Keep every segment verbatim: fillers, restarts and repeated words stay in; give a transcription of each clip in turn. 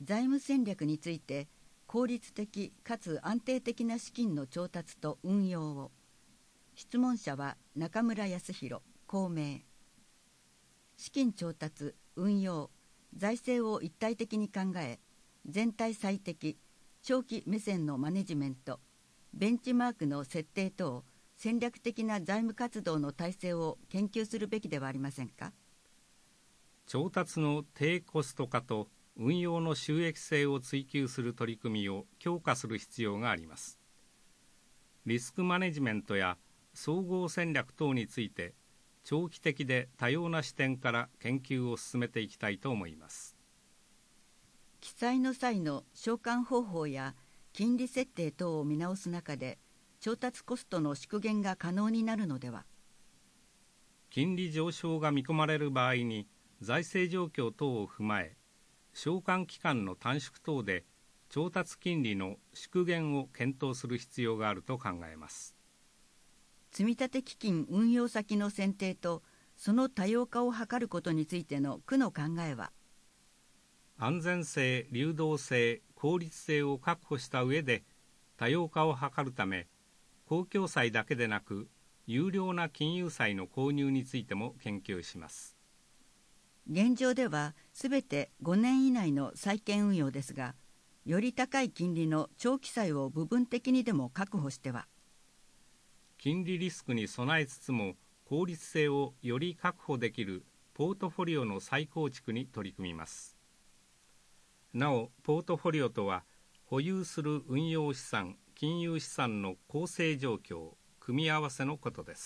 財務戦略について効率的かつ安定的な資金の調達と運用を。質問者は中村康弘、公明。資金調達、運用、財政を一体的に考え、全体最適、長期目線のマネジメント、ベンチマークの設定等、戦略的な財務活動の体制を研究するべきではありませんか。 調達の低コスト化と運用の収益性を追求する取り組みを強化する必要があります。リスクマネジメントや総合戦略等について長期的で多様な視点から研究を進めていきたいと思います。 記載の際の償還方法や金利設定等を見直す中で調達コストの縮減が可能になるのでは。 金利上昇が見込まれる場合に財政状況等を踏まえ、償還期間の短縮等で調達金利の縮減を検討する必要があると考えます。 積立基金運用先の選定とその多様化を図ることについての区の考えは。 安全性、流動性、効率性を確保した上で多様化を図るため、公共債だけでなく有料な金融債の購入についても研究します。 現状ではすべてごねん以内の債券運用ですが、より高い金利の長期債を部分的にでも確保しては。 金利リスクに備えつつも効率性をより確保できるポートフォリオの再構築に取り組みます。なお、ポートフォリオとは保有する運用資産、金融資産の構成状況、組み合わせのことです。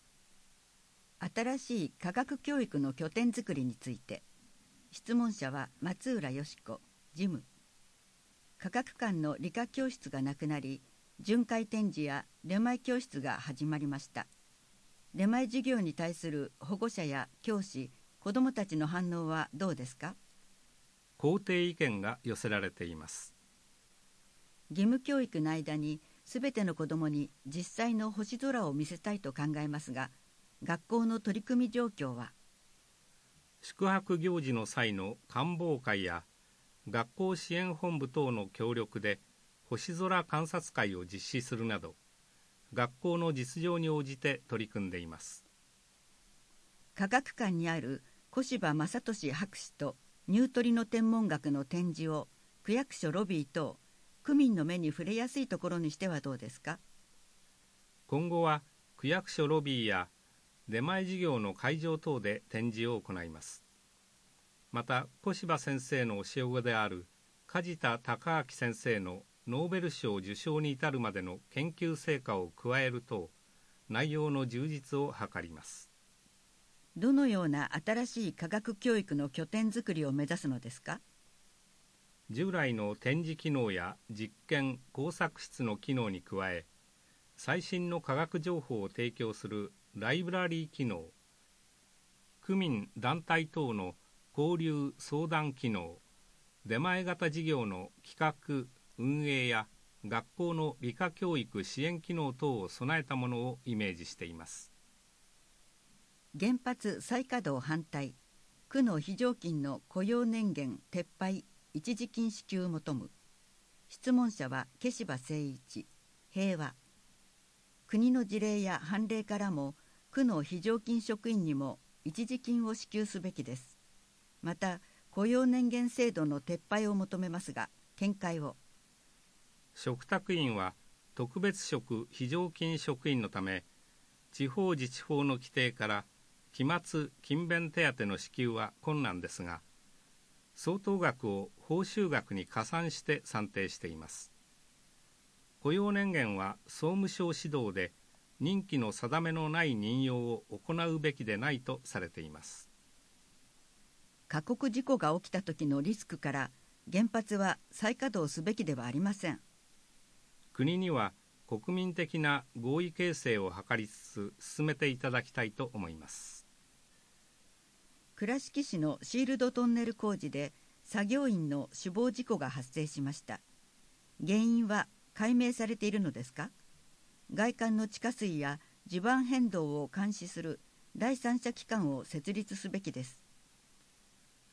新しい科学教育の拠点づくりについて。質問者は松浦よし子、事務。科学館の理科教室がなくなり、巡回展示や出前教室が始まりました。出前授業に対する保護者や教師、子どもたちの反応はどうですか。 肯定意見が寄せられています。 義務教育の間にすべての子どもに実際の星空を見せたいと考えますが、学校の取り組み状況は。 宿泊行事の際の観望会や学校支援本部等の協力で星空観察会を実施するなど、学校の実情に応じて取り組んでいます。 科学館にある小柴正俊博士とニュートリノ天文学の展示を区役所ロビー等区民の目に触れやすいところにしてはどうですか。 今後は区役所ロビーや出前授業の会場等で展示を行います。また小柴先生の教え子である梶田隆明先生のノーベル賞受賞に至るまでの研究成果を加えると内容の充実を図ります。 どのような新しい科学教育の拠点づくりを目指すのですか。 従来の展示機能や実験工作室の機能に加え、最新の科学情報を提供するライブラリー機能、区民団体等の交流相談機能、出前型事業の企画運営や学校の理科教育支援機能等を備えたものをイメージしています。 原発再稼働反対、区の非常勤の雇用年限撤廃一時金支給求む。質問者は消柴誠一、平和。国の事例や判例からも区の非常勤職員にも一時金を支給すべきです。また雇用年限制度の撤廃を求めますが見解を。 嘱託員は特別職非常勤職員のため、地方自治法の規定から期末勤勉手当の支給は困難ですが、相当額を報酬額に加算して算定しています。雇用年限は総務省指導で任期の定めのない任用を行うべきでないとされています。 過酷事故が起きた時のリスクから原発は再稼働すべきではありません。 国には国民的な合意形成を図りつつ進めていただきたいと思います。 倉敷市のシールドトンネル工事で作業員の死亡事故が発生しました。原因は解明されているのですか。外観の地下水や地盤変動を監視する第三者機関を設立すべきです。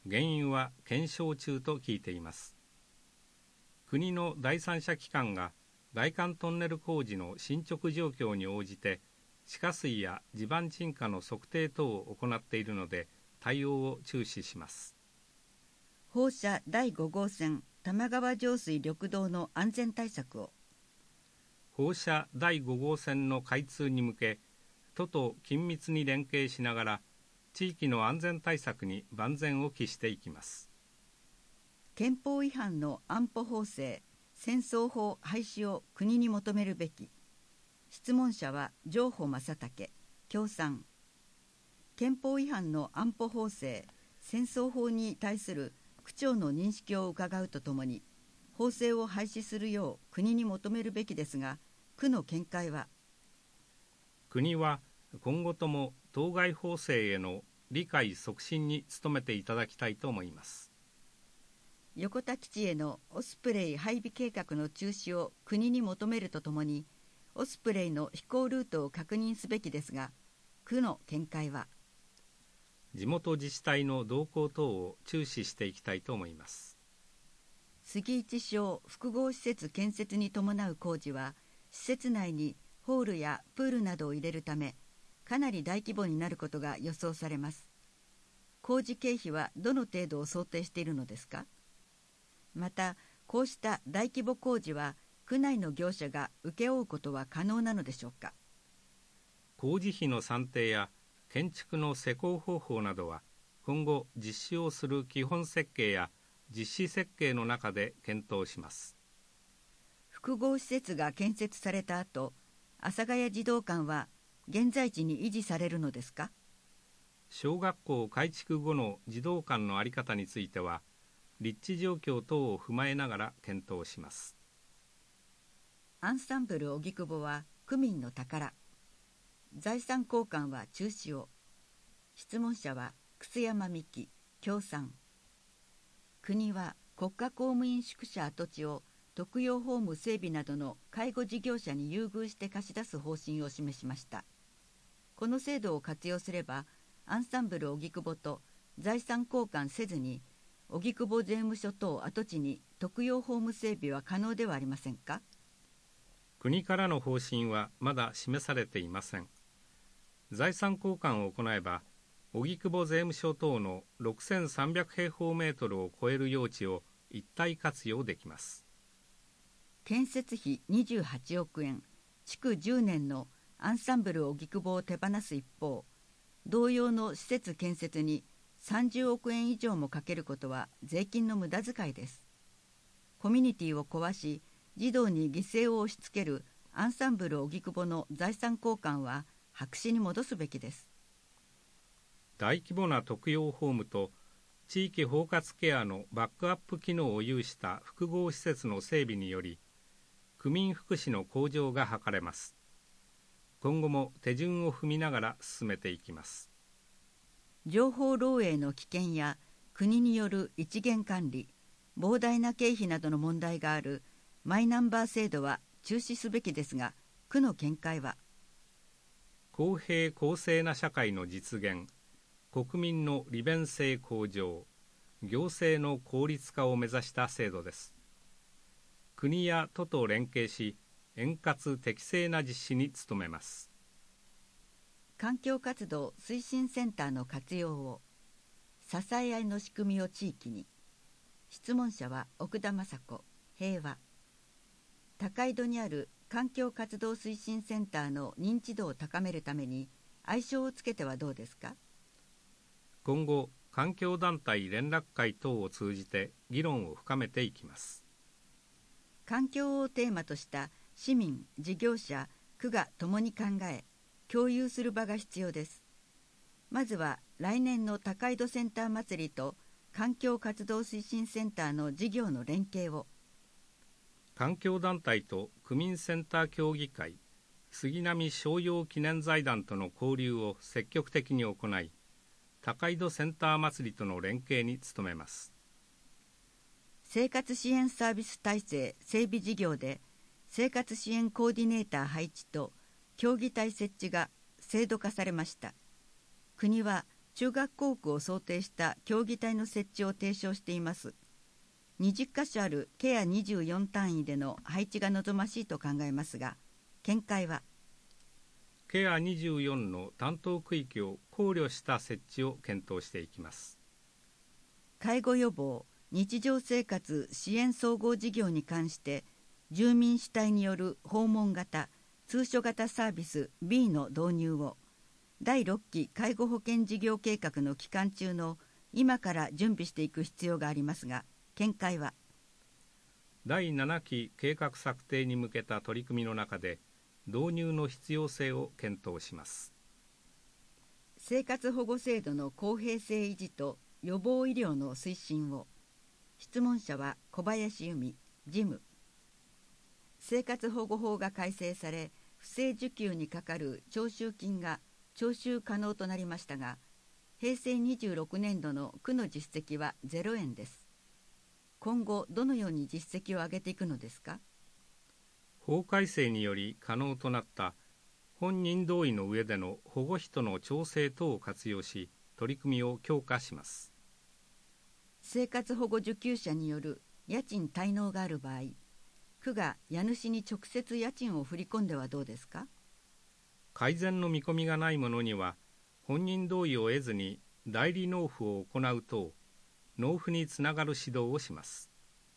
原因は検証中と聞いています。国の第三者機関が外環トンネル工事の進捗状況に応じて地下水や地盤沈下の測定等を行っているので対応を注視します。 放射だいご号線玉川上水緑道の安全対策を。 放射だいご号線の開通に向け都と緊密に連携しながら地域の安全対策に万全を期していきます。 憲法違反の安保法制戦争法廃止を国に求めるべき。質問者は上保正武共産。憲法違反の安保法制戦争法に対する区長の認識を伺うとともに法制を廃止するよう国に求めるべきですが、区の見解は。 国は今後とも当該法制への理解促進に努めていただきたいと思います。 横田基地へのオスプレイ配備計画の中止を国に求めるとともにオスプレイの飛行ルートを確認すべきですが、区の見解は。 地元自治体の動向等を注視していきたいと思います。 杉一小複合施設建設に伴う工事は施設内にホールやプールなどを入れるためかなり大規模になることが予想されます。工事経費はどの程度を想定しているのですか。またこうした大規模工事は区内の業者が請け負うことは可能なのでしょうか。 工事費の算定や建築の施工方法などは今後実施をする基本設計や実施設計の中で検討します。 複合施設が建設された後、阿佐ヶ谷児童館は現在地に維持されるのですか。 小学校改築後の児童館の在り方については立地状況等を踏まえながら検討します。 アンサンブル荻窪は区民の宝。財産交換は中止を。質問者は楠山美希共産。国は国家公務員宿舎跡地を特養ホーム整備などの介護事業者に優遇して貸し出す方針を示しました。この制度を活用すればアンサンブル荻窪と財産交換せずに荻窪税務署等跡地に特養ホーム整備は可能ではありませんか。 国からの方針はまだ示されていません。財産交換を行えば荻窪税務署等のろくせんさんびゃく平方メートルを超える用地を一体活用できます。 建設費にじゅうはちおくえん、築じゅうねんのアンサンブル荻窪を手放す一方、同様の施設建設にさんじゅうおくえん以上もかけることは税金の無駄遣いです。コミュニティを壊し児童に犠牲を押し付けるアンサンブル荻窪の財産交換は白紙に戻すべきです。 大規模な特養ホームと地域包括ケアのバックアップ機能を有した複合施設の整備により区民福祉の向上が図れます。今後も手順を踏みながら進めていきます。 情報漏洩の危険や国による一元管理、膨大な経費などの問題があるマイナンバー制度は中止すべきですが、区の見解は。 公平公正な社会の実現、国民の利便性向上、行政の効率化を目指した制度です。国や都と連携し、円滑適正な実施に努めます。 環境活動推進センターの活用を。支え合いの仕組みを地域に。質問者は奥田雅子平和。高井戸にある環境活動推進センターの認知度を高めるために愛称をつけてはどうですか。 今後環境団体連絡会等を通じて議論を深めていきます。 環境をテーマとした市民、事業者、区が共に考え共有する場が必要です。まずは来年の高井戸センター祭りと環境活動推進センターの事業の連携を。 環境団体と区民センター協議会、杉並商用記念財団との交流を積極的に行い、高井戸センター祭りとの連携に努めます。 生活支援サービス体制整備事業で生活支援コーディネーター配置と協議体設置が制度化されました。国は中学校区を想定した競技体の設置を提唱しています。にじゅっかしょあるケアにじゅうよん単位での配置が望ましいと考えますが、見解は。 ケアにじゅうよんの担当区域を考慮した設置を検討していきます。 介護予防、日常生活支援総合事業に関して住民主体による訪問型、通所型サービス ビー の導入をだいろっき介護保険事業計画の期間中の今から準備していく必要がありますが、見解は。 だいななき計画策定に向けた取り組みの中で導入の必要性を検討します。 生活保護制度の公平性維持と予防医療の推進を。質問者は小林由美、事務。生活保護法が改正され、不正受給にかかる徴収金が徴収可能となりましたが、へいせいにじゅうろくねんどの区の実績はゼロえんです。今後どのように実績を上げていくのですか。 法改正により可能となった本人同意の上での保護費との調整等を活用し、取り組みを強化します。 生活保護受給者による家賃滞納がある場合、区が家主に直接家賃を振り込んではどうですか。 改善の見込みがないものには、本人同意を得ずに代理納付を行う等、納付につながる指導をします。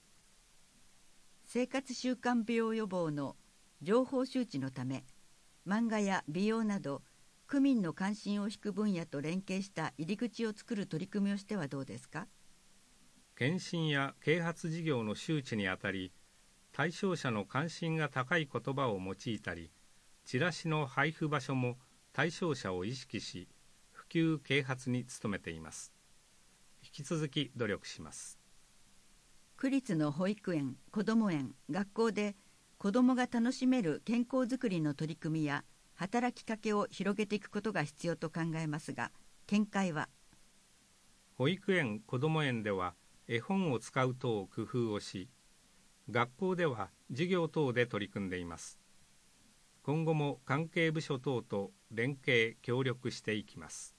生活習慣病予防の情報周知のため、漫画や美容など区民の関心を引く分野と連携した入り口を作る取り組みをしてはどうですか。 検診や啓発事業の周知にあたり、対象者の関心が高い言葉を用いたり、チラシの配布場所も対象者を意識し、普及啓発に努めています。引き続き努力します。 区立の保育園、こども園、学校で子どもが楽しめる健康づくりの取り組みや働きかけを広げていくことが必要と考えますが、見解は。 保育園、こども園では絵本を使う等工夫をし、学校では授業等で取り組んでいます。今後も関係部署等と連携協力していきます。